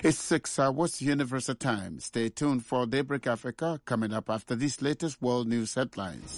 It's 6 hours Universal Time. Stay tuned for Daybreak Africa coming up after these latest world news headlines.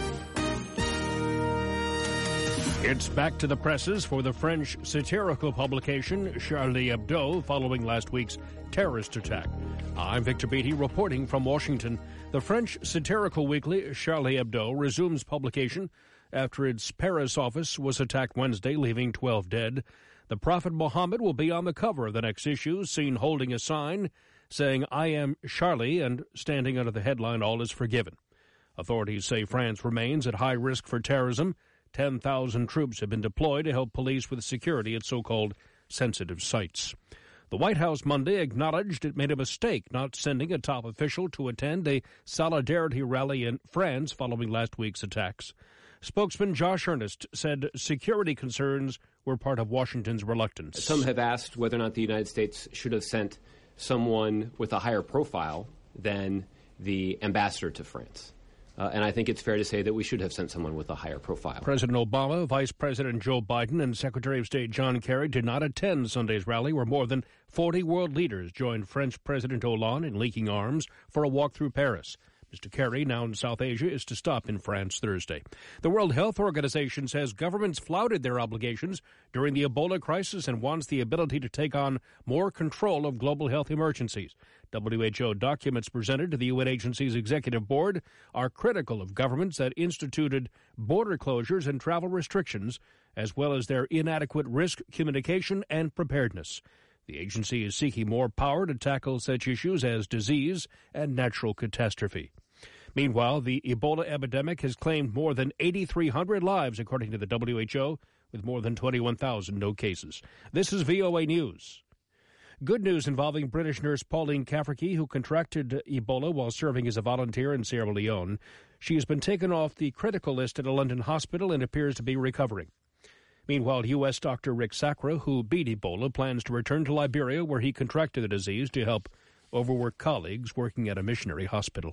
It's back to the presses for the French satirical publication Charlie Hebdo following last week's terrorist attack. I'm Victor Beatty reporting from Washington. The French satirical weekly Charlie Hebdo resumes publication after its Paris office was attacked Wednesday, leaving 12 dead. The Prophet Muhammad will be on the cover of the next issue, seen holding a sign saying, "I am Charlie," and standing under the headline, "All is forgiven." Authorities say France remains at high risk for terrorism. 10,000 troops have been deployed to help police with security at so-called sensitive sites. The White House Monday acknowledged it made a mistake not sending a top official to attend a solidarity rally in France following last week's attacks. Spokesman Josh Earnest said security concerns were part of Washington's reluctance. Some have asked whether or not the United States should have sent someone with a higher profile than the ambassador to France. And I think it's fair to say that we should have sent someone with a higher profile. President Obama, Vice President Joe Biden, and Secretary of State John Kerry did not attend Sunday's rally, where more than 40 world leaders joined French President Hollande in linking arms for a walk through Paris. Mr. Kerry, now in South Asia, is to stop in France Thursday. The World Health Organization says governments flouted their obligations during the Ebola crisis and wants the ability to take on more control of global health emergencies. WHO documents presented to the UN agency's executive board are critical of governments that instituted border closures and travel restrictions, as well as their inadequate risk communication and preparedness. The agency is seeking more power to tackle such issues as disease and natural catastrophe. Meanwhile, the Ebola epidemic has claimed more than 8,300 lives, according to the WHO, with more than 21,000 no cases. This is VOA News. Good news involving British nurse Pauline Cafferkey, who contracted Ebola while serving as a volunteer in Sierra Leone. She has been taken off the critical list at a London hospital and appears to be recovering. Meanwhile, U.S. Dr. Rick Sacra, who beat Ebola, plans to return to Liberia, where he contracted the disease, to help overworked colleagues working at a missionary hospital.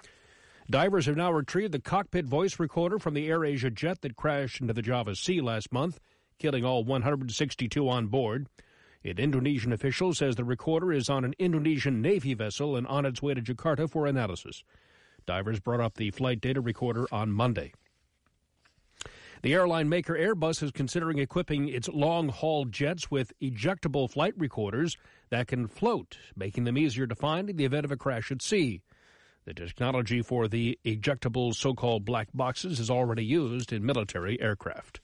Divers have now retrieved the cockpit voice recorder from the AirAsia jet that crashed into the Java Sea last month, killing all 162 on board. An Indonesian official says the recorder is on an Indonesian Navy vessel and on its way to Jakarta for analysis. Divers brought up the flight data recorder on Monday. The airline maker Airbus is considering equipping its long-haul jets with ejectable flight recorders that can float, making them easier to find in the event of a crash at sea. The technology for the ejectable so-called black boxes is already used in military aircraft.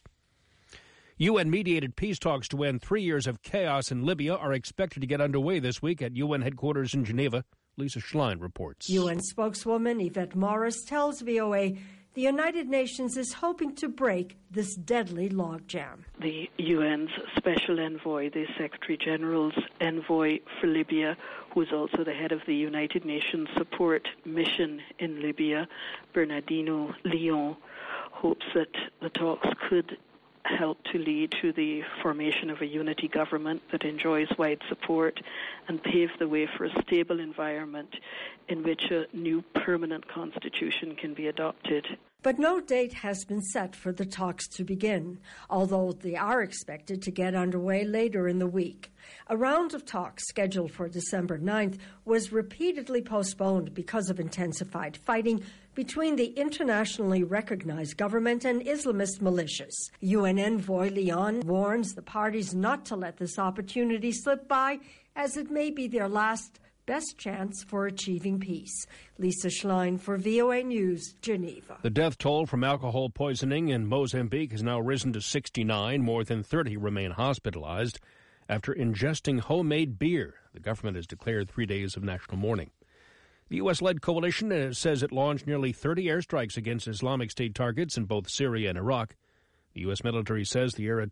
UN-mediated peace talks to end 3 years of chaos in Libya are expected to get underway this week at UN headquarters in Geneva. Lisa Schlein reports. UN spokeswoman Yvette Morris tells VOA the United Nations is hoping to break this deadly logjam. The UN's special envoy, the Secretary General's envoy for Libya, who is also the head of the United Nations support mission in Libya, Bernardino Leon, hopes that the talks could help to lead to the formation of a unity government that enjoys wide support and pave the way for a stable environment in which a new permanent constitution can be adopted. But no date has been set for the talks to begin, although they are expected to get underway later in the week. A round of talks scheduled for December 9th was repeatedly postponed because of intensified fighting between the internationally recognized government and Islamist militias. UN envoy Leon warns the parties not to let this opportunity slip by, as it may be their last best chance for achieving peace. Lisa Schlein for VOA News, Geneva. The death toll from alcohol poisoning in Mozambique has now risen to 69. More than 30 remain hospitalized after ingesting homemade beer. The government has declared 3 days of national mourning. The U.S.-led coalition says it launched nearly 30 airstrikes against Islamic State targets in both Syria and Iraq. The U.S. military says the air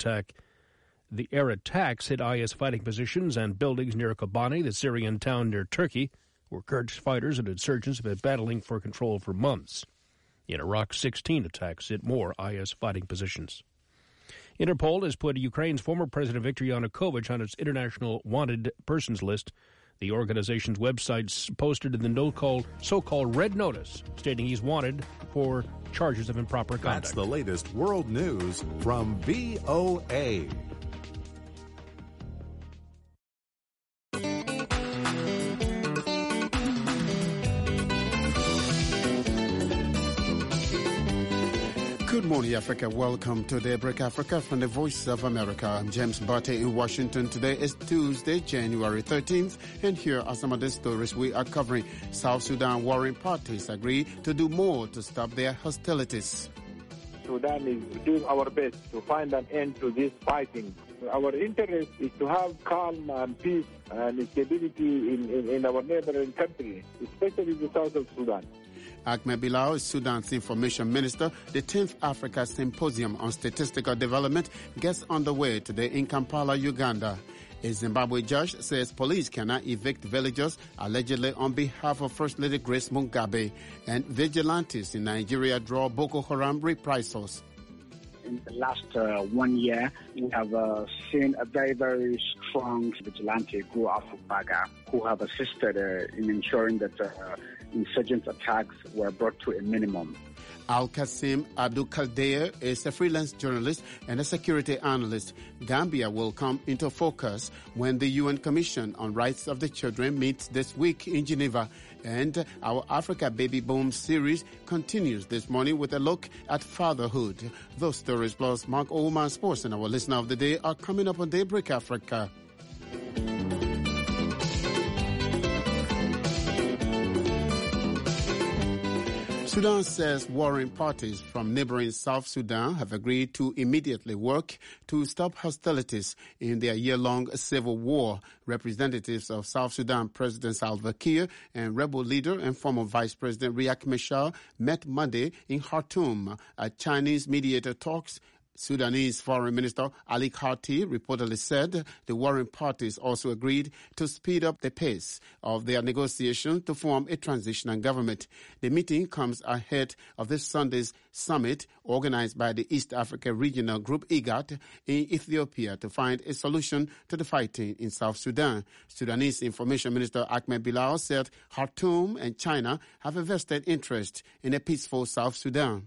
attacks hit IS fighting positions and buildings near Kobani, the Syrian town near Turkey, where Kurdish fighters and insurgents have been battling for control for months. In Iraq, 16 attacks hit more IS fighting positions. Interpol has put Ukraine's former President Viktor Yanukovych on its international wanted persons list. The organization's website posted in the so-called red notice, stating he's wanted for charges of improper conduct. That's the latest world news from VOA. Good morning, Africa. Welcome to Daybreak Africa from the Voice of America. I'm James Barty in Washington. Today is Tuesday, January 13th, and here are some of the stories we are covering. South Sudan warring parties agree to do more to stop their hostilities. Sudan is doing our best to find an end to this fighting. Our interest is to have calm and peace and stability in our neighboring country, especially the south of Sudan. Ahmed Bilal is Sudan's information minister. The 10th Africa Symposium on Statistical Development gets underway today in Kampala, Uganda. A Zimbabwe judge says police cannot evict villagers allegedly on behalf of First Lady Grace Mugabe. And vigilantes in Nigeria draw Boko Haram reprisals. In the last 1 year, we have seen a very, very strong vigilante grow out of Baga, who have assisted in ensuring that insurgent attacks were brought to a minimum. Al-Qasim Abdul-Khaldeer is a freelance journalist and a security analyst. Gambia will come into focus when the UN Commission on Rights of the Children meets this week in Geneva. And our Africa Baby Boom series continues this morning with a look at fatherhood. Those stories plus Mark Oman Sports and our listener of the day are coming up on Daybreak Africa. Sudan says warring parties from neighboring South Sudan have agreed to immediately work to stop hostilities in their year-long civil war. Representatives of South Sudan President Salva Kiir and rebel leader and former Vice President Riek Machar met Monday in Khartoum at Chinese mediator talks. Sudanese Foreign Minister Ali Kharti reportedly said the warring parties also agreed to speed up the pace of their negotiations to form a transitional government. The meeting comes ahead of this Sunday's summit organized by the East Africa Regional Group IGAD in Ethiopia to find a solution to the fighting in South Sudan. Sudanese Information Minister Ahmed Bilal said Khartoum and China have a vested interest in a peaceful South Sudan.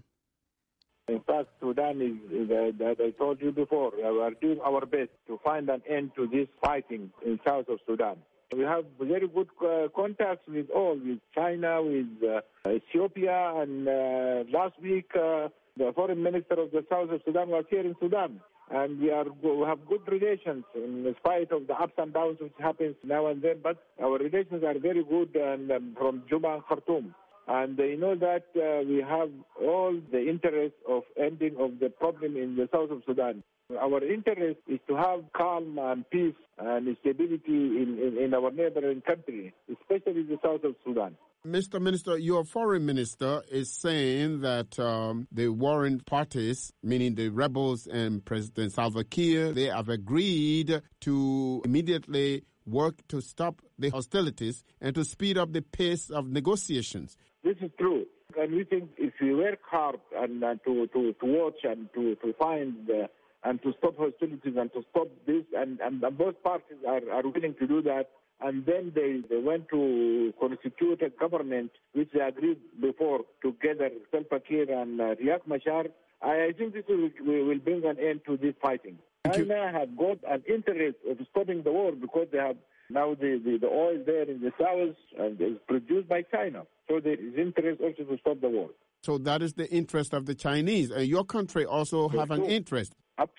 In fact, Sudan is as I told you before, we are doing our best to find an end to this fighting in south of Sudan. We have very good contacts with China, with Ethiopia, and last week the foreign minister of the south of Sudan was here in Sudan. And we have good relations in spite of the ups and downs which happens now and then, but our relations are very good and from Juba and Khartoum. And they know that we have all the interest of ending of the problem in the south of Sudan. Our interest is to have calm and peace and stability in our neighboring country, especially the south of Sudan. Mr. Minister, your foreign minister is saying that the warring parties, meaning the rebels and President Salva Kiir, they have agreed to immediately work to stop the hostilities and to speed up the pace of negotiations. This is true. And we think if we work hard and to watch and to find and to stop hostilities and to stop this, and both parties are willing to do that, and then they went to constitute a government which they agreed before together, Salva Kiir and Riek Machar, I think this will bring an end to this fighting. China have got an interest of stopping the war because they have now the oil there in the south and is produced by China. So there is interest also to stop the war. So that is the interest of the Chinese. And your country also have an interest.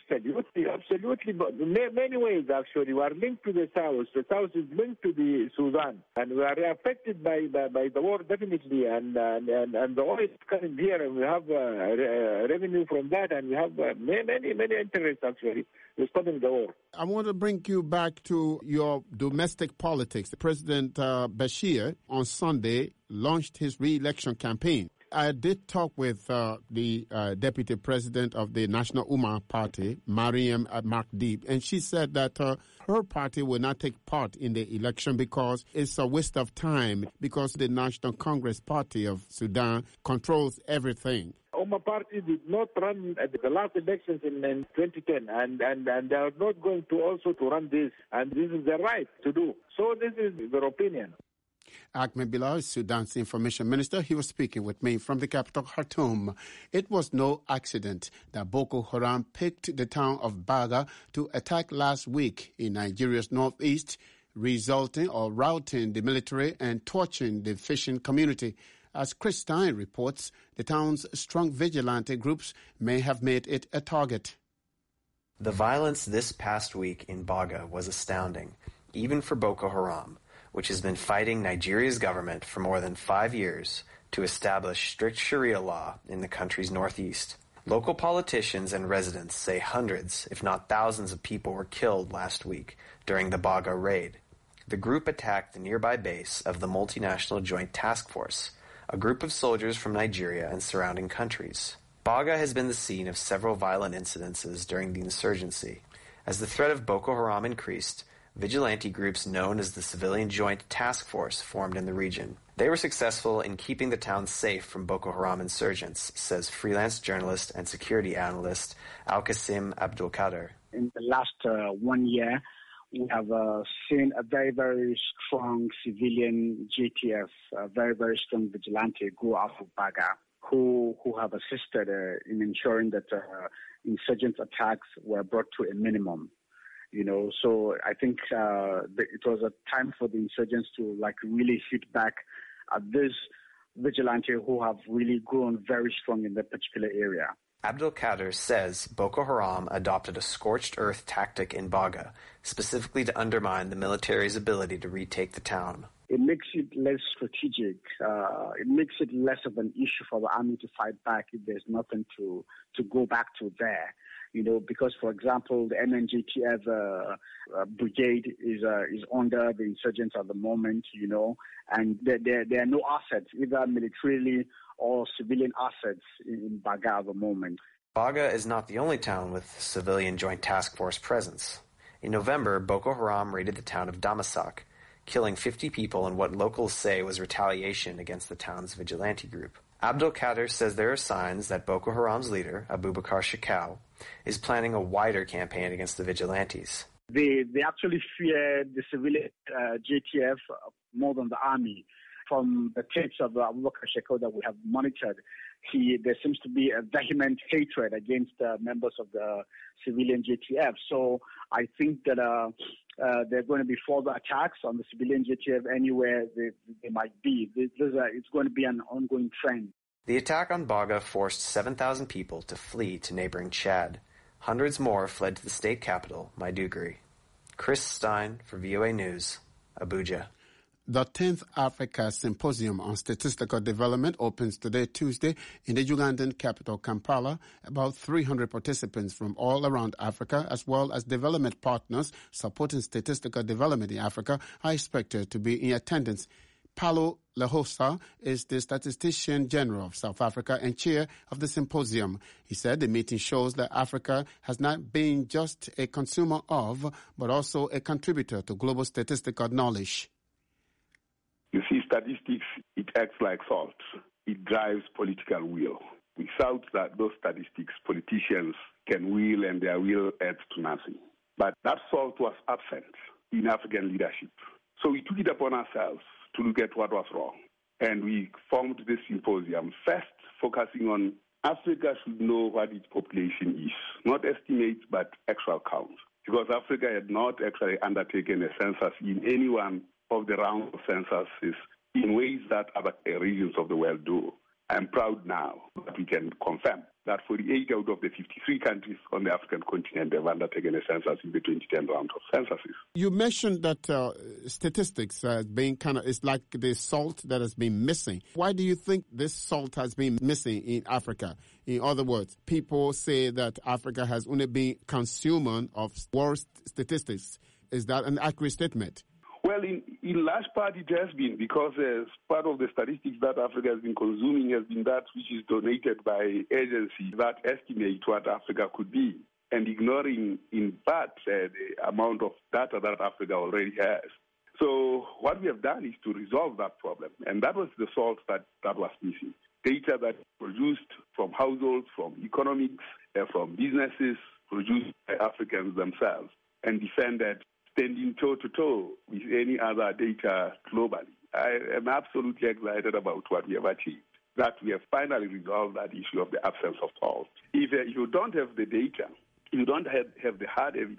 Absolutely. But in many ways, actually, we are linked to the south. The south is linked to the Sudan. And we are affected by the war, definitely. And the oil is coming here, and we have revenue from that. And we have many interests, actually, in stopping the war. I want to bring you back to your domestic politics. President Bashir, on Sunday, launched his re-election campaign. I did talk with the deputy president of the National Umma Party, Mariam Makdib, and she said that her party will not take part in the election because it's a waste of time, because the National Congress Party of Sudan controls everything. Umma Party did not run at the last elections in 2010, and they are not going to also to run this, and this is their right to do. So this is their opinion. Ahmed Bilal is Sudan's information minister. He was speaking with me from the capital, Khartoum. It was no accident that Boko Haram picked the town of Baga to attack last week in Nigeria's northeast, routing the military and torching the fishing community. As Chris Stein reports, the town's strong vigilante groups may have made it a target. The violence this past week in Baga was astounding, even for Boko Haram, which has been fighting Nigeria's government for more than 5 years to establish strict Sharia law in the country's northeast. Local politicians and residents say hundreds, if not thousands of people were killed last week during the Baga raid. The group attacked the nearby base of the Multinational Joint Task Force, a group of soldiers from Nigeria and surrounding countries. Baga has been the scene of several violent incidences during the insurgency. As the threat of Boko Haram increased, vigilante groups known as the Civilian Joint Task Force formed in the region. They were successful in keeping the town safe from Boko Haram insurgents, says freelance journalist and security analyst Al-Qasim Abdul-Qadir. In the last 1 year, we have seen a very, very strong civilian JTF, a very, very strong vigilante grow out of Baga, who have assisted in ensuring that insurgent attacks were brought to a minimum. So I think it was a time for the insurgents to really hit back at this vigilante who have really grown very strong in that particular area. Abdul Qadir says Boko Haram adopted a scorched earth tactic in Baga, specifically to undermine the military's ability to retake the town. It makes it less strategic. It makes it less of an issue for the army to fight back if there's nothing to go back to there. Because, for example, the MNJTF brigade is under the insurgents at the moment, and there are no assets, either militarily or civilian assets in Baga at the moment. Baga is not the only town with Civilian Joint Task Force presence. In November, Boko Haram raided the town of Damasak, killing 50 people in what locals say was retaliation against the town's vigilante group. Abdul Qadir says there are signs that Boko Haram's leader, Abubakar Shekau, is planning a wider campaign against the vigilantes. They actually fear the civilian JTF more than the army. From the tapes of Abubakar Shekau that we have monitored, there seems to be a vehement hatred against members of the civilian JTF. So I think that there are going to be further attacks on the civilian JTF anywhere they might be. It's going to be an ongoing trend. The attack on Baga forced 7,000 people to flee to neighboring Chad. Hundreds more fled to the state capital, Maiduguri. Chris Stein for VOA News, Abuja. The 10th Africa Symposium on Statistical Development opens today, Tuesday, in the Ugandan capital, Kampala. About 300 participants from all around Africa, as well as development partners supporting statistical development in Africa, are expected to be in attendance. Paulo Lehosa is the Statistician General of South Africa and chair of the symposium. He said the meeting shows that Africa has not been just a consumer of, but also a contributor to global statistical knowledge. You see, statistics, it acts like salt. It drives political will. Without those statistics, politicians can will and their will adds to nothing. But that salt was absent in African leadership. So we took it upon ourselves to look at what was wrong. And we formed this symposium, first focusing on Africa should know what its population is. Not estimates, but actual count. Because Africa had not actually undertaken a census in any one of the round of censuses in ways that other regions of the world do. I'm proud now that we can confirm that 48 out of the 53 countries on the African continent have undertaken a census in the 2010 round of censuses. You mentioned that statistics being it's like the salt that has been missing. Why do you think this salt has been missing in Africa? In other words, people say that Africa has only been consumer of worst statistics. Is that an accurate statement? Well, in large part it has been, because part of the statistics that Africa has been consuming has been that which is donated by agencies that estimate what Africa could be, and ignoring in part the amount of data that Africa already has. So what we have done is to resolve that problem, and that was the salt that was missing. Data that is produced from households, from economics, from businesses, produced by Africans themselves, and defended standing toe-to-toe with any other data globally. I am absolutely excited about what we have achieved, that we have finally resolved that issue of the absence of salt. If you don't have the data, you don't have the hard evidence,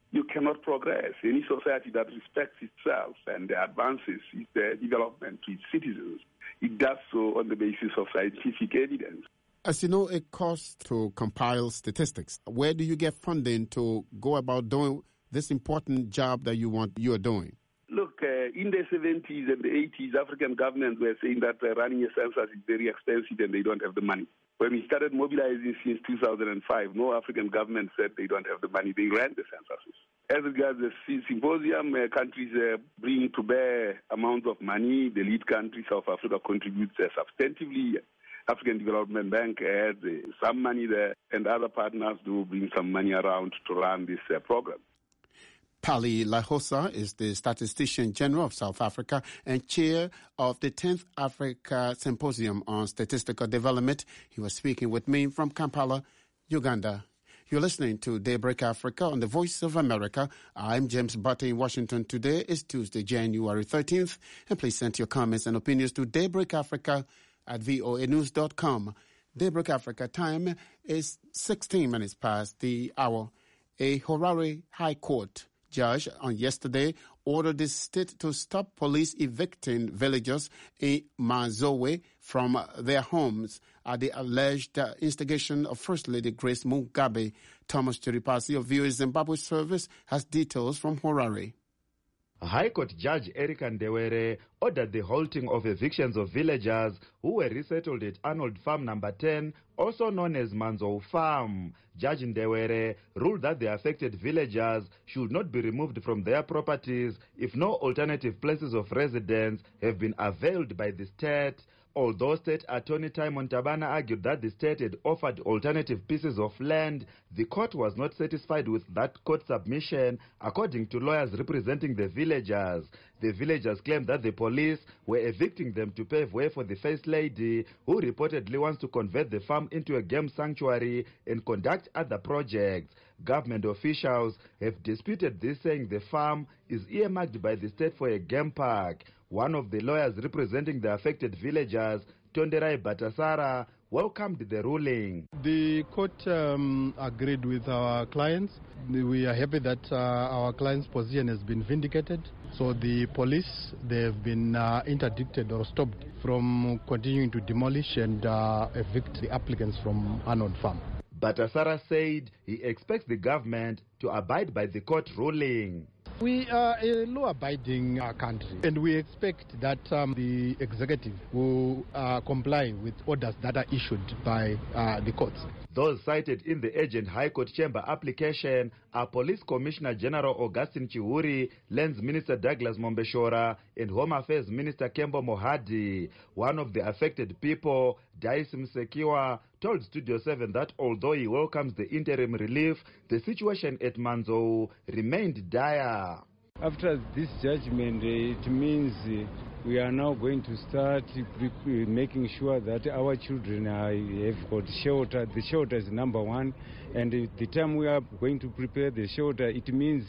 you cannot progress. Any society that respects itself and advances its development to its citizens, it does so on the basis of scientific evidence. As you know, it costs to compile statistics. Where do you get funding to go about doing this important job that you are doing? Look, in the 70s and the 80s, African governments were saying that running a census is very expensive and they don't have the money. When we started mobilizing since 2005, no African government said they don't have the money. They ran the censuses. As regards the symposium, countries bring to bear amounts of money. The lead country, South Africa, contributes substantively. African Development Bank adds some money there, and other partners do bring some money around to run this program. Pali Lahosa is the Statistician General of South Africa and chair of the 10th Africa Symposium on Statistical Development. He was speaking with me from Kampala, Uganda. You're listening to Daybreak Africa on the Voice of America. I'm James Butte in Washington. Today is Tuesday, January 13th. And please send your comments and opinions to daybreakafrica@voanews.com. Daybreak Africa time is 16 minutes past the hour. A Harare High Court judge on yesterday ordered the state to stop police evicting villagers in Mazowe from their homes at the alleged instigation of First Lady Grace Mugabe. Thomas Chiripasi of VOA Zimbabwe Service has details from Harare. High Court Judge Eric Ndewere ordered the halting of evictions of villagers who were resettled at Arnold Farm number 10, also known as Manzou Farm. Judge Ndewere ruled that the affected villagers should not be removed from their properties if no alternative places of residence have been availed by the state. Although State Attorney Timon Tabana argued that the state had offered alternative pieces of land, the court was not satisfied with that court submission, according to lawyers representing the villagers. The villagers claimed that the police were evicting them to pave way for the First Lady, who reportedly wants to convert the farm into a game sanctuary and conduct other projects. Government officials have disputed this, saying the farm is earmarked by the state for a game park. One of the lawyers representing the affected villagers, Tonderai Batasara, welcomed the ruling. The court agreed with our clients. We are happy that our client's position has been vindicated. So the police, they have been interdicted or stopped from continuing to demolish and evict the applicants from Arnold Farm. Batasara said he expects the government to abide by the court ruling. We are a law-abiding country, and we expect that the executive will comply with orders that are issued by the courts. Those cited in the urgent High Court chamber application are Police Commissioner General Augustine Chihuri, Lands Minister Douglas Mombeshora, and Home Affairs Minister Kembo Mohadi. One of the affected people, Daisy Msekiwa, told Studio 7 that although he welcomes the interim relief, the situation at Manzou remained dire. After this judgment, it means we are now going to start making sure that our children have got shelter. The shelter is number one, and the time we are going to prepare the shelter, it means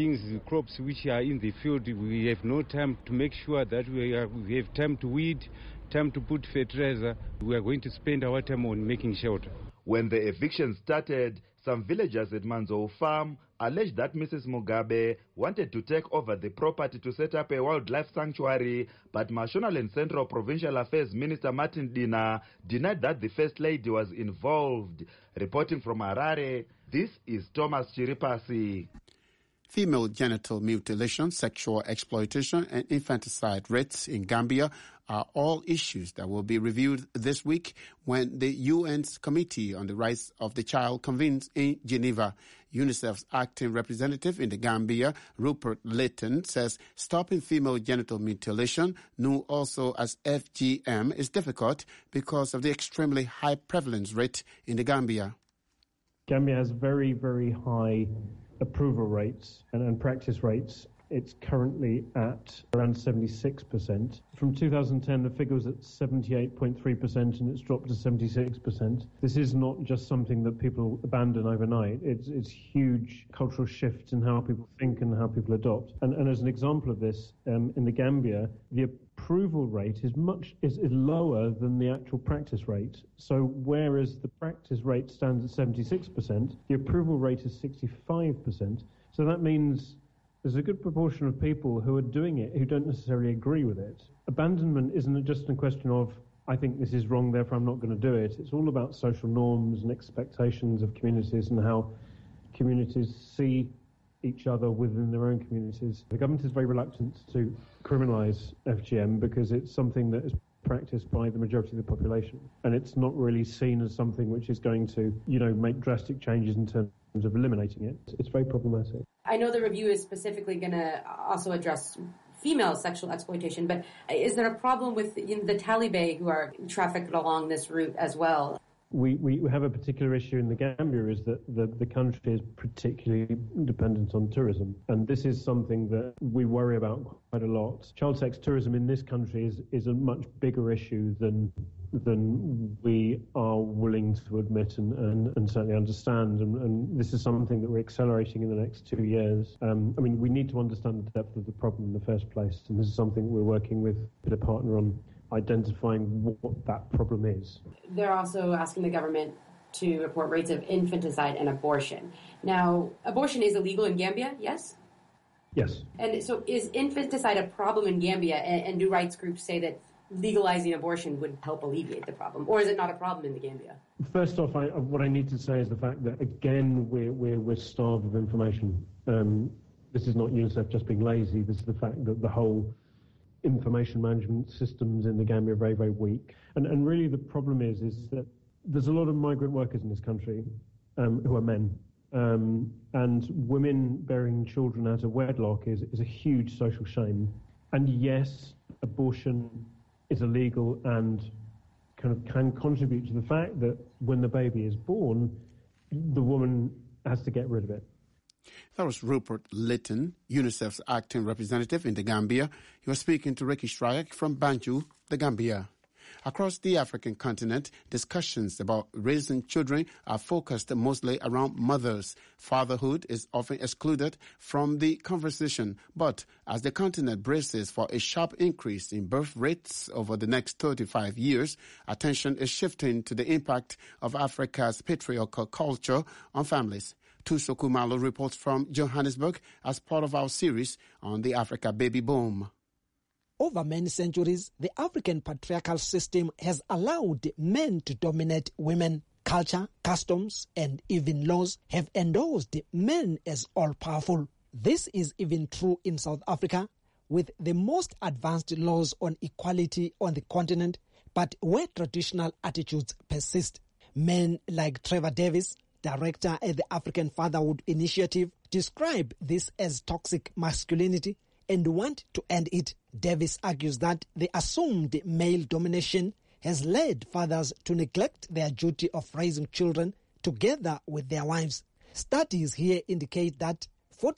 crops which are in the field, we have no time to make sure that we have time to weed, time to put fertilizer. We are going to spend our time on making shelter. When the eviction started, some villagers at Manzou Farm alleged that Mrs. Mugabe wanted to take over the property to set up a wildlife sanctuary, but National and Central Provincial Affairs Minister Martin Dina denied that the First Lady was involved. Reporting from Harare, this is Thomas Chiripasi. Female genital mutilation, sexual exploitation, and infanticide rates in Gambia are all issues that will be reviewed this week when the UN's Committee on the Rights of the Child convenes in Geneva. UNICEF's acting representative in the Gambia, Rupert Layton, says stopping female genital mutilation, known also as FGM, is difficult because of the extremely high prevalence rate in the Gambia. Gambia has very, very high approval rates and practice rates. It's currently at around 76%. From 2010, the figure was at 78.3%, and it's dropped to 76%. This is not just something that people abandon overnight. It's huge cultural shifts in how people think and how people adopt. And as an example of this, in the Gambia, the approval rate is lower than the actual practice rate. So whereas the practice rate stands at 76%, the approval rate is 65%. So that means there's a good proportion of people who are doing it who don't necessarily agree with it. Abandonment isn't just a question of, I think this is wrong, therefore I'm not going to do it. It's all about social norms and expectations of communities and how communities see each other within their own communities. The government is very reluctant to criminalise FGM because it's something that is practiced by the majority of the population, and it's not really seen as something which is going to, make drastic changes in terms of eliminating it. It's very problematic. I know the review is specifically going to also address female sexual exploitation, but is there a problem with the Taliban who are trafficked along this route as well? We have a particular issue in the Gambia is that the country is particularly dependent on tourism. And this is something that we worry about quite a lot. Child sex tourism in this country is a much bigger issue than we are willing to admit and certainly understand. And this is something that we're accelerating in the next 2 years. We need to understand the depth of the problem in the first place. And this is something we're working with a partner on, identifying what that problem is. They're also asking the government to report rates of infanticide and abortion. Now, abortion is illegal in Gambia, yes? Yes. And so is infanticide a problem in Gambia, and do rights groups say that legalizing abortion would help alleviate the problem, or is it not a problem in the Gambia? First off, what I need to say is the fact that, again, we're starved of information. This is not UNICEF just being lazy. This is the fact that the whole information management systems in the Gambia are very, very weak. And really the problem is that there's a lot of migrant workers in this country who are men. And women bearing children out of wedlock is a huge social shame. And yes, abortion is illegal and can contribute to the fact that when the baby is born, the woman has to get rid of it. That was Rupert Litton, UNICEF's acting representative in the Gambia. He was speaking to Ricky Shryak from Banjul, the Gambia. Across the African continent, discussions about raising children are focused mostly around mothers. Fatherhood is often excluded from the conversation, but as the continent braces for a sharp increase in birth rates over the next 35 years, attention is shifting to the impact of Africa's patriarchal culture on families. Tuso Kumalo reports from Johannesburg as part of our series on the Africa baby boom. Over many centuries, the African patriarchal system has allowed men to dominate women. Culture, customs, and even laws have endorsed men as all-powerful. This is even true in South Africa, with the most advanced laws on equality on the continent, but where traditional attitudes persist. Men like Trevor Davis, director at the African Fatherhood Initiative, describe this as toxic masculinity and want to end it. Davis argues that the assumed male domination has led fathers to neglect their duty of raising children together with their wives. Studies here indicate that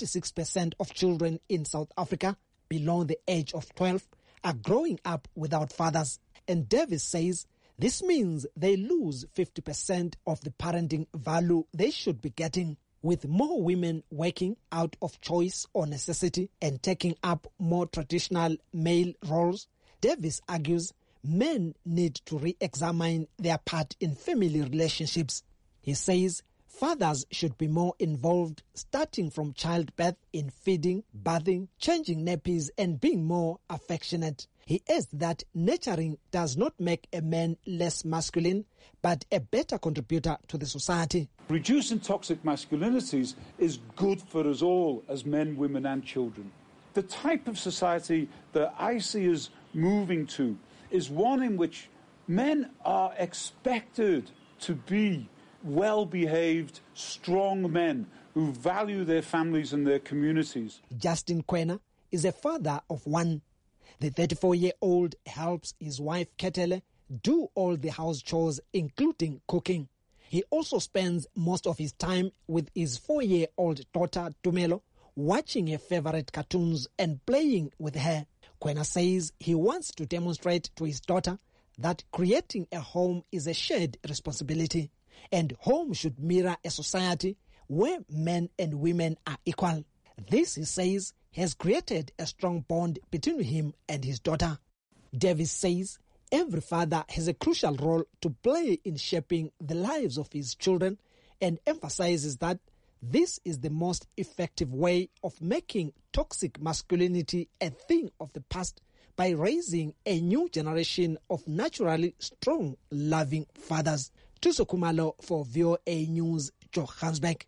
46% of children in South Africa below the age of 12 are growing up without fathers. And Davis says this means they lose 50% of the parenting value they should be getting. With more women working out of choice or necessity and taking up more traditional male roles, Davis argues men need to re-examine their part in family relationships. He says fathers should be more involved, starting from childbirth, in feeding, bathing, changing nappies, and being more affectionate. He adds that nurturing does not make a man less masculine, but a better contributor to the society. Reducing toxic masculinities is good for us all as men, women and children. The type of society that I see us moving to is one in which men are expected to be well-behaved, strong men who value their families and their communities. Justin Kwena is a father of one. The 34-year-old helps his wife Ketele do all the house chores, including cooking. He also spends most of his time with his 4-year-old daughter Tumelo, watching her favorite cartoons and playing with her. Kwena says he wants to demonstrate to his daughter that creating a home is a shared responsibility, and home should mirror a society where men and women are equal. This, he says, has created a strong bond between him and his daughter. Davis says every father has a crucial role to play in shaping the lives of his children and emphasizes that This is the most effective way of making toxic masculinity a thing of the past by raising a new generation of naturally strong, loving fathers. Tuso Kumalo for VOA News, Johannesburg.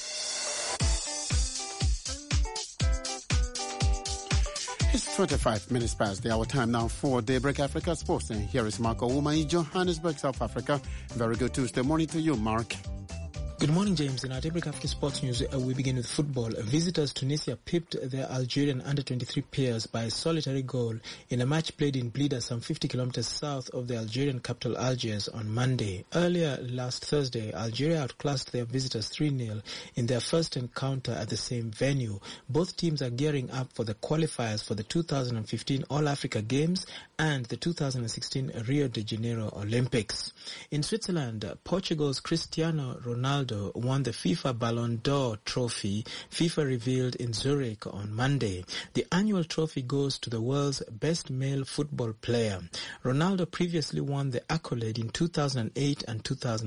It's 25 minutes past the hour time now for Daybreak Africa Sports. And here is Mark Ouma in Johannesburg, South Africa. Very good Tuesday morning to you, Mark. Good morning, James. In our Daybreak Africa Sports News, we begin with football. Visitors Tunisia pipped their Algerian under-23 peers by a solitary goal in a match played in Blida, some 50 kilometers south of the Algerian capital Algiers on Monday. Earlier last Thursday, Algeria outclassed their visitors 3-0 in their first encounter at the same venue. Both teams are gearing up for the qualifiers for the 2015 All-Africa Games and the 2016 Rio de Janeiro Olympics. In Switzerland, Portugal's Cristiano Ronaldo won the FIFA Ballon d'Or trophy FIFA revealed in Zurich on Monday. The annual trophy goes to the world's best male football player. Ronaldo previously won the accolade in 2008 and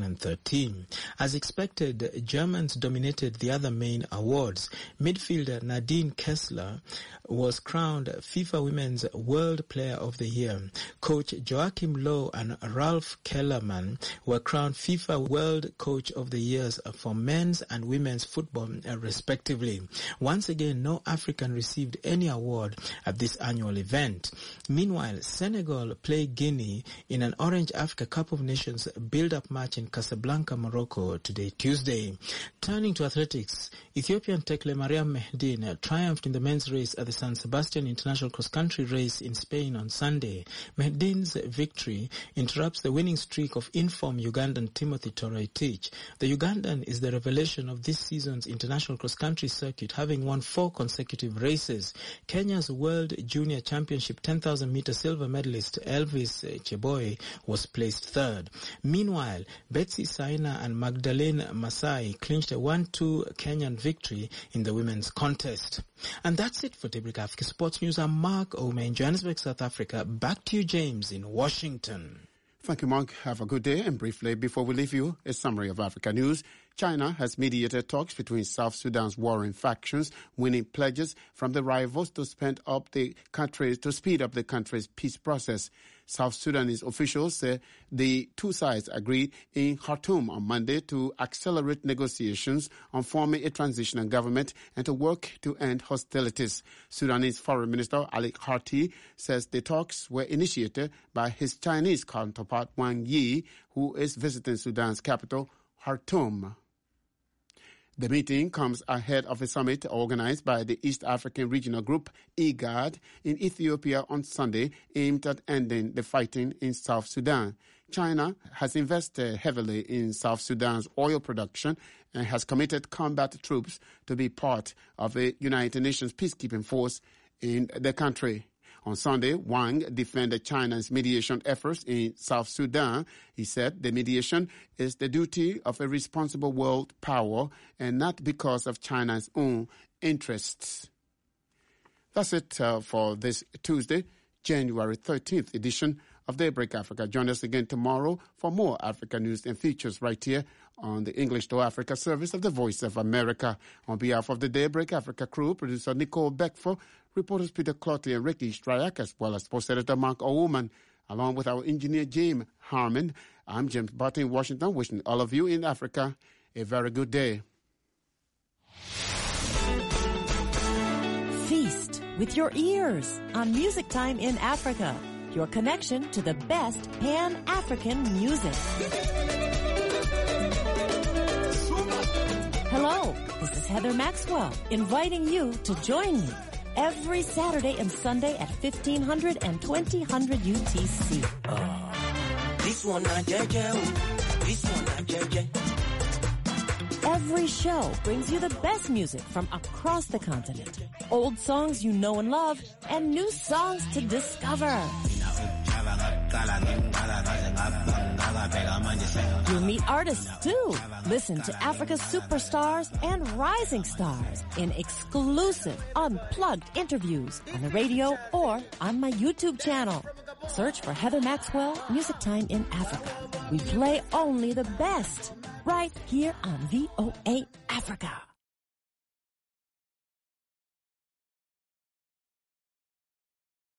2013. As expected, Germans dominated the other main awards. Midfielder Nadine Kessler was crowned FIFA Women's World Player of the Year. Coach Joachim Low and Ralph Kellerman were crowned FIFA World Coach of the Year for men's and women's football, respectively. Once again, no African received any award at this annual event. Meanwhile, Senegal play Guinea in an Orange Africa Cup of Nations build-up match in Casablanca, Morocco today, Tuesday. Turning to athletics, Ethiopian Tekle Mariam Mehdin triumphed in the men's race at the San Sebastian International Cross-Country Race in Spain on Sunday. Mehdin's victory interrupts the winning streak of in-form Ugandan Timothy Toroitich. The Ugandan is the revelation of this season's international cross-country circuit, having won 4 consecutive races. Kenya's World Junior Championship 10,000-meter silver medalist Elvis Cheboy was placed third. Meanwhile, Betsy Saina and Magdalene Masai clinched a 1-2 Kenyan victory in the women's contest. And that's it for Daybreak Africa Sports News. I'm Mark Ouma in Johannesburg, South Africa. Back to you, James, in Washington. Thank you, Mark. Have a good day. And briefly, before we leave you, a summary of Africa news. China has mediated talks between South Sudan's warring factions, winning pledges from the rivals to speed up the country's peace process. South Sudanese officials say the two sides agreed in Khartoum on Monday to accelerate negotiations on forming a transitional government and to work to end hostilities. Sudanese Foreign Minister Ali Kharti says the talks were initiated by his Chinese counterpart Wang Yi, who is visiting Sudan's capital, Khartoum. The meeting comes ahead of a summit organized by the East African Regional Group, IGAD, in Ethiopia on Sunday, aimed at ending the fighting in South Sudan. China has invested heavily in South Sudan's oil production and has committed combat troops to be part of a United Nations peacekeeping force in the country. On Sunday, Wang defended China's mediation efforts in South Sudan. He said the mediation is the duty of a responsible world power and not because of China's own interests. That's it for this Tuesday, January 13th edition of Daybreak Africa. Join us again tomorrow for more Africa news and features right here on the English to Africa service of the Voice of America. On behalf of the Daybreak Africa crew, producer Nicole Beckford, reporters Peter Clotty and Ricky Stryak, as well as sports editor Mark Owoman, along with our engineer James Harmon, I'm James Barton in Washington, wishing all of you in Africa a very good day. Feast with your ears on Music Time in Africa, your connection to the best Pan-African music. Hello, this is Heather Maxwell, inviting you to join me every Saturday and Sunday at 1500 and 2000 UTC. This one not JJ. This one not JJ. Every show brings you the best music from across the continent. Old songs you know and love, and new songs to discover. You'll meet artists too. Listen to Africa's superstars and rising stars in exclusive, unplugged interviews on the radio or on my YouTube channel. Search for Heather Maxwell, Music Time in Africa. We play only the best right here on VOA Africa.